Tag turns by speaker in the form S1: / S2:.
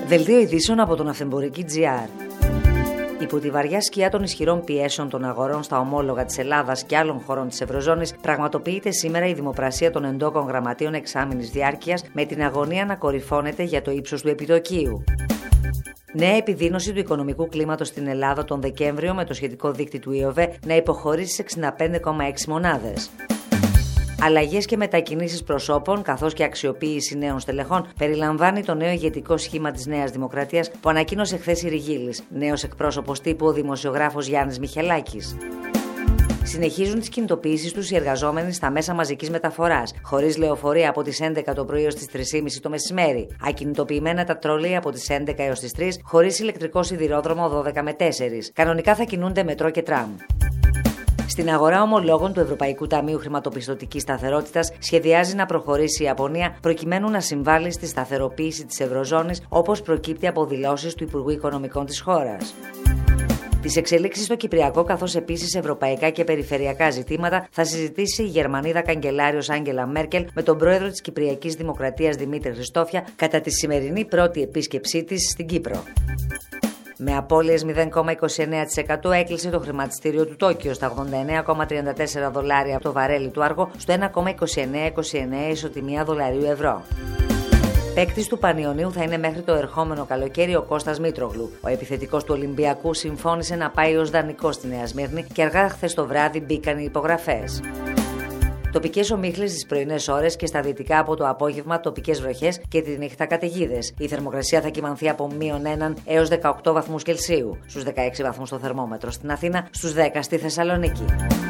S1: Δελτίο ειδήσεων από τον Αυθεμπορική.gr. Υπό τη βαριά σκιά των ισχυρών πιέσεων των αγορών στα ομόλογα της Ελλάδας και άλλων χωρών της Ευρωζώνης, πραγματοποιείται σήμερα η δημοπρασία των εντόκων γραμματείων εξάμηνης διάρκειας, με την αγωνία να κορυφώνεται για το ύψος του επιτοκίου. Νέα επιδείνωση του οικονομικού κλίματος στην Ελλάδα τον Δεκέμβριο, με το σχετικό δείκτη του ΙΟΒΕ να υποχωρήσει σε 65,6 μονάδες. Αλλαγές και μετακινήσεις προσώπων, καθώς και αξιοποίηση νέων στελεχών, περιλαμβάνει το νέο ηγετικό σχήμα της Νέας Δημοκρατίας που ανακοίνωσε χθες η Ριγίλης, νέος εκπρόσωπος τύπου ο δημοσιογράφος Γιάννης Μιχελάκης. Συνεχίζουν τις κινητοποιήσεις τους οι εργαζόμενοι στα μέσα μαζικής μεταφοράς, χωρίς λεωφορεία από τις 11 το πρωί ως τις 3.30 το μεσημέρι, ακινητοποιημένα τα τρόλεϊ από τις 11 έως τις 3, χωρίς ηλεκτρικό σιδηρόδρομο 12 με 4. Κανονικά θα κινούνται μετρό και τραμ. Στην αγορά ομολόγων του Ευρωπαϊκού Ταμείου Χρηματοπιστωτικής Σταθερότητας σχεδιάζει να προχωρήσει η Ιαπωνία προκειμένου να συμβάλλει στη σταθεροποίηση της Ευρωζώνης, όπως προκύπτει από δηλώσεις του Υπουργού Οικονομικών της χώρας. Τις εξελίξεις στο Κυπριακό, καθώς επίσης ευρωπαϊκά και περιφερειακά ζητήματα, θα συζητήσει η Γερμανίδα καγκελάριος Άγγελα Μέρκελ με τον πρόεδρο της Κυπριακής Δημοκρατίας Δημήτρη Χριστόφια κατά τη σημερινή πρώτη επίσκεψή της στην Κύπρο. Με απώλειες 0,29% έκλεισε το χρηματιστήριο του Τόκιο στα $89,34 από το βαρέλι του άργο, στο 1,2929 ισοτιμία δολαρίου-ευρώ. Παίκτης του Πανιωνίου θα είναι μέχρι το ερχόμενο καλοκαίρι ο Κώστας Μήτρογλου. Ο επιθετικός του Ολυμπιακού συμφώνησε να πάει ως δανεικός στη Νέα Σμύρνη και αργά χθες το βράδυ μπήκαν οι υπογραφές. Τοπικές ομίχλες στις πρωινές ώρες και στα δυτικά από το απόγευμα τοπικές βροχές και τη νύχτα καταιγίδες. Η θερμοκρασία θα κυμανθεί από -1 έως 18 βαθμούς Κελσίου, στους 16 βαθμούς στο θερμόμετρο στην Αθήνα, στους 10 στη Θεσσαλονίκη.